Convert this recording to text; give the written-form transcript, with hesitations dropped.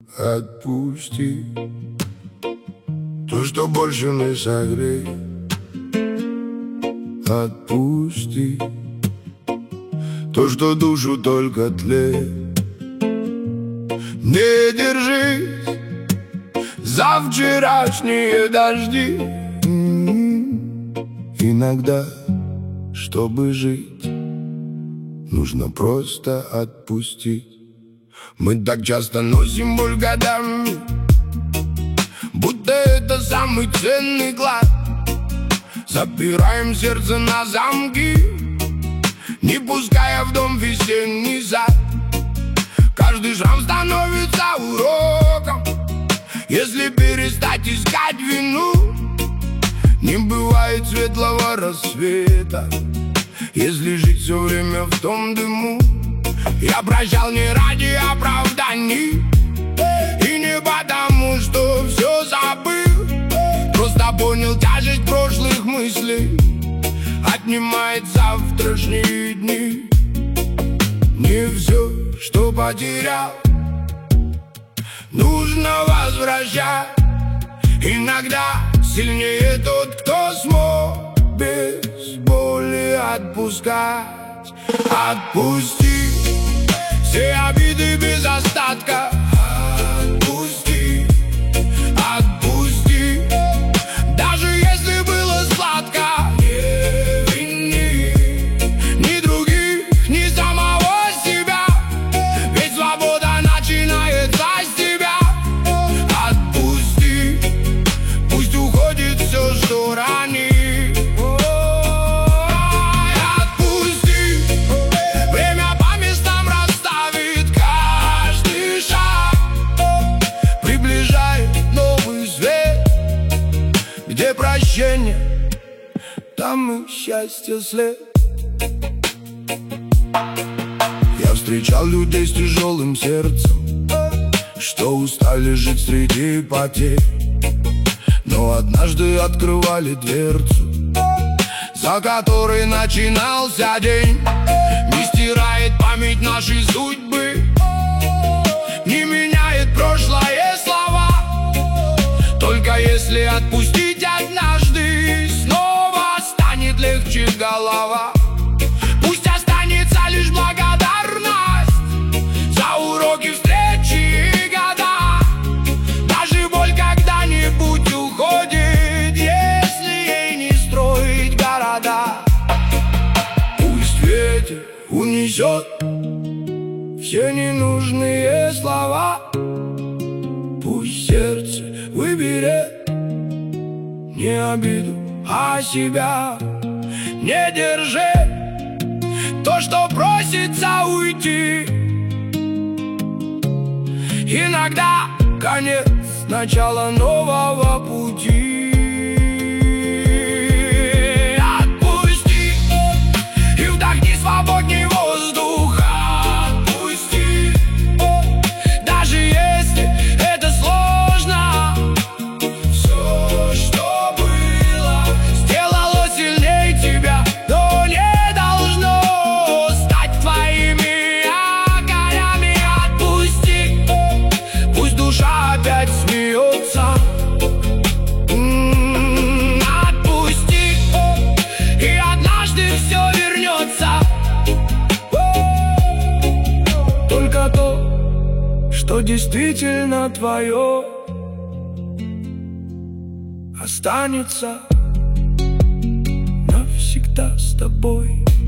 Отпусти то, что больше не согреет. Отпусти то, что душу только тлеет. Не держись за вчерашние дожди. Иногда, чтобы жить, нужно просто отпустить. Мы так часто носим боль годами, будто это самый ценный клад. Запираем сердце на замки, не пуская в дом весенний сад. Каждый шрам становится уроком, если перестать искать вину. Не бывает светлого рассвета, если жить все время в том дыму. Я прощал не ради оправданий и не потому, что все забыл. Просто понял, тяжесть прошлых мыслей отнимает завтрашние дни. Не все, что потерял, нужно возвращать. Иногда сильнее тот, кто смог без боли отпускать. Отпусти все обиды без остатка. Отпусти, отпусти, даже если было сладко. Не вини ни других, ни самого себя, ведь свобода начинается с тебя. Отпусти, пусть уходит все, что ранит. Где прощение, там и счастье след. Я встречал людей с тяжелым сердцем, что устали жить среди потерь, но однажды открывали дверцу, за которой начинался день. Не стирает память нашей судьбы, не меняет прошлое слова. Только если отпустить однажды, снова станет легче голова. Пусть останется лишь благодарность за уроки, встречи и года. Даже боль когда-нибудь уходит, если ей не строить города. Пусть ветер унесет все ненужные слова, пусть сердце выберет не обиду, а себя. Не держи то, что просится уйти. Иногда конец начала нового пути. Отпусти и вдохни свободней воздух. Отпусти, даже если это сложно. Все, что было, сделало сильней тебя, но не должно стать твоими огнями. Отпусти, пусть душа опять смеется. Отпусти, и однажды все вернется. Только то, что действительно твое, останется навсегда с тобой.